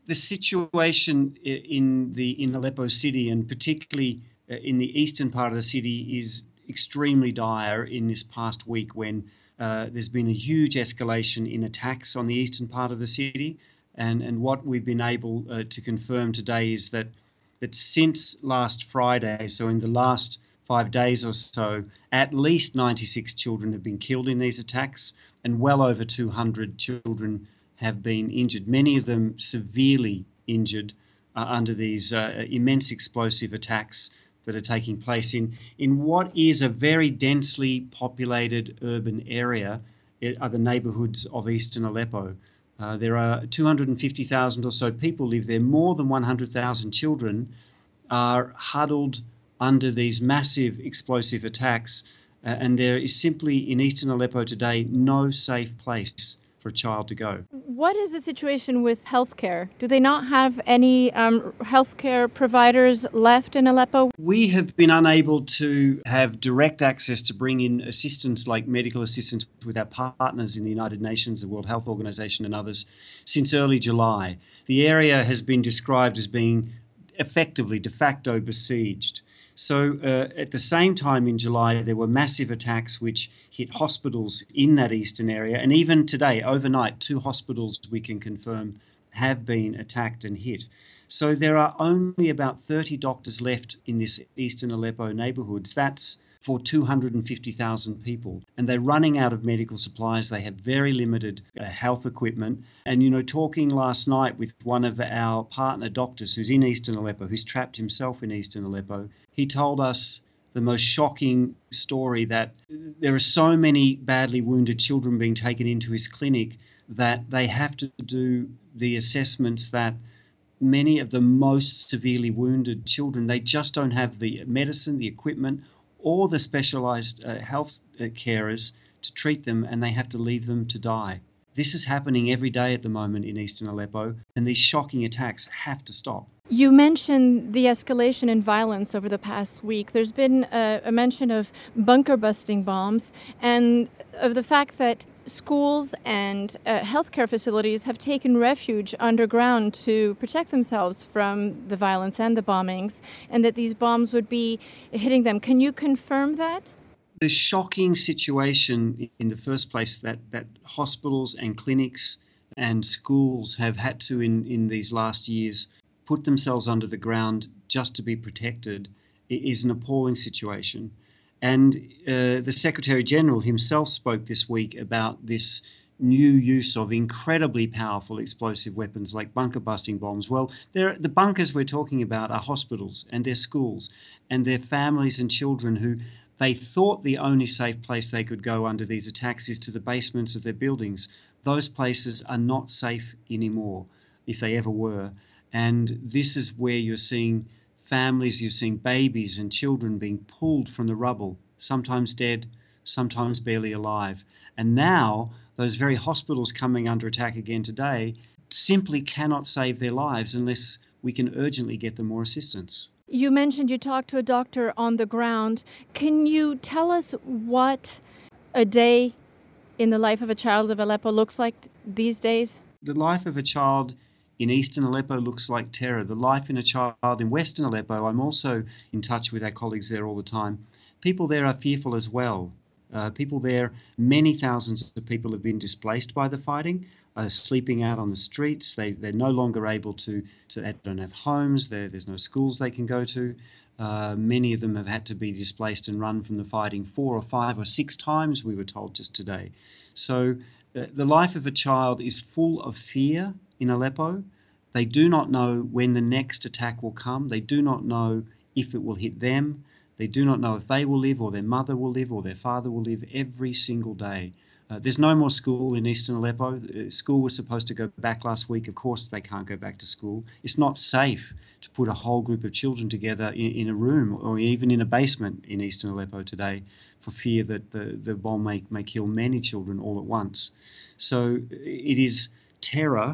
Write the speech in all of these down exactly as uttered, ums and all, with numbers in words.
The situation i- in the in Aleppo city, and particularly uh, in the eastern part of the city, is extremely dire in this past week when uh, there's been a huge escalation in attacks on the eastern part of the city. And, and what we've been able uh, to confirm today is that, that since last Friday, so in the last five days or so, at least ninety-six children have been killed in these attacks, and well over two hundred children have been injured, many of them severely injured uh, under these uh, immense explosive attacks that are taking place in, in what is a very densely populated urban area. It are the neighbourhoods of eastern Aleppo. Uh, there are two hundred fifty thousand or so people live there. More than one hundred thousand children are huddled under these massive explosive attacks, uh, and there is simply in eastern Aleppo today no safe place for a child to go. What is the situation with healthcare? Do they not have any um, healthcare providers left in Aleppo? We have been unable to have direct access to bring in assistance like medical assistance with our partners in the United Nations, the World Health Organization and others since early July. The area has been described as being effectively de facto besieged. So uh, at the same time in July, there were massive attacks which hit hospitals in that eastern area. And even today, overnight, two hospitals we can confirm have been attacked and hit. So there are only about thirty doctors left in this eastern Aleppo neighborhoods. That's for two hundred fifty thousand people. And they're running out of medical supplies. They have very limited uh, health equipment. And, you know, talking last night with one of our partner doctors who's in eastern Aleppo, who's trapped himself in eastern Aleppo, he told us the most shocking story that there are so many badly wounded children being taken into his clinic that they have to do the assessments that many of the most severely wounded children, they just don't have the medicine, the equipment, or the specialized uh, health uh, carers to treat them, and they have to leave them to die. This is happening every day at the moment in eastern Aleppo, and these shocking attacks have to stop. You mentioned the escalation in violence over the past week. There's been a, a mention of bunker busting bombs and of the fact that schools and uh, healthcare facilities have taken refuge underground to protect themselves from the violence and the bombings, and that these bombs would be hitting them. Can you confirm that? The shocking situation in the first place that, that hospitals and clinics and schools have had to, in, in these last years, put themselves under the ground just to be protected is an appalling situation. And uh, the Secretary General himself spoke this week about this new use of incredibly powerful explosive weapons like bunker busting bombs. Well, the bunkers we're talking about are hospitals and their schools and their families and children who they thought the only safe place they could go under these attacks is to the basements of their buildings. Those places are not safe anymore, if they ever were. And this is where you're seeing families, you're seeing babies and children being pulled from the rubble, sometimes dead, sometimes barely alive. And now those very hospitals coming under attack again today simply cannot save their lives unless we can urgently get them more assistance. You mentioned you talked to a doctor on the ground. Can you tell us what a day in the life of a child of Aleppo looks like these days? The life of a child in eastern Aleppo looks like terror. The life in a child in western Aleppo, I'm also in touch with our colleagues there all the time. People there are fearful as well. Uh, people there, many thousands of people have been displaced by the fighting, are sleeping out on the streets. They, they're no longer able to, to they don't have homes, there's no schools they can go to. Uh, many of them have had to be displaced and run from the fighting four or five or six times, we were told just today. So uh, the life of a child is full of fear in Aleppo. They do not know when the next attack will come. They do not know if it will hit them. They do not know if they will live or their mother will live or their father will live every single day. Uh, there's no more school in eastern Aleppo. Uh, school was supposed to go back last week. Of course they can't go back to school. It's not safe to put a whole group of children together in, in a room or even in a basement in eastern Aleppo today for fear that the, the bomb may, may kill many children all at once. So it is terror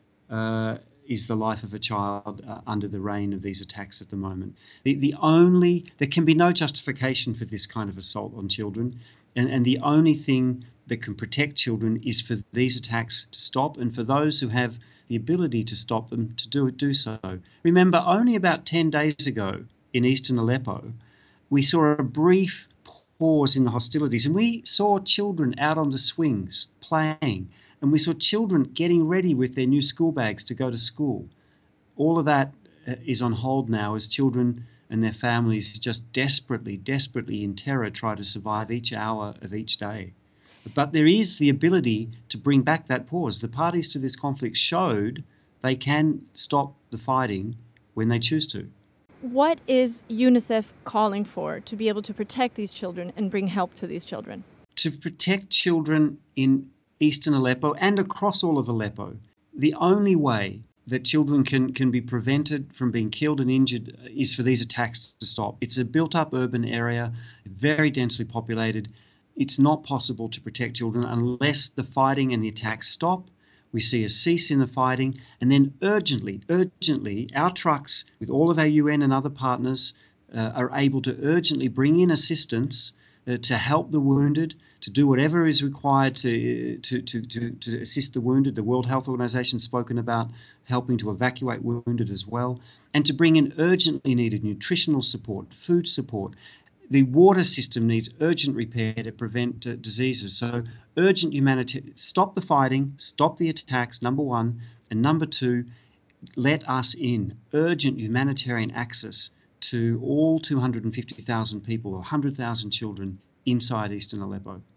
uh, is the life of a child uh, under the reign of these attacks at the moment. The, the only, there can be no justification for this kind of assault on children, and, and the only thing that can protect children is for these attacks to stop, and for those who have the ability to stop them to do, do so. Remember, only about ten days ago in eastern Aleppo, we saw a brief pause in the hostilities, and we saw children out on the swings playing, and we saw children getting ready with their new school bags to go to school. All of that is on hold now as children and their families just desperately, desperately in terror try to survive each hour of each day. But there is the ability to bring back that pause. The parties to this conflict showed they can stop the fighting when they choose to. What is UNICEF calling for to be able to protect these children and bring help to these children? To protect children in eastern Aleppo and across all of Aleppo, the only way that children can, can be prevented from being killed and injured is for these attacks to stop. It's a built-up urban area, very densely populated. It's not possible to protect children unless the fighting and the attacks stop. We see a cease in the fighting, and then urgently, urgently, our trucks with all of our U N and other partners uh, are able to urgently bring in assistance uh, to help the wounded, to do whatever is required to, to, to, to, to assist the wounded. The World Health Organization has spoken about helping to evacuate wounded as well, and to bring in urgently needed nutritional support, food support. The water system needs urgent repair to prevent uh, diseases. So urgent humanitarian, stop the fighting, stop the attacks, number one. And number two, let us in. Urgent humanitarian access to all two hundred fifty thousand people, or one hundred thousand children inside eastern Aleppo.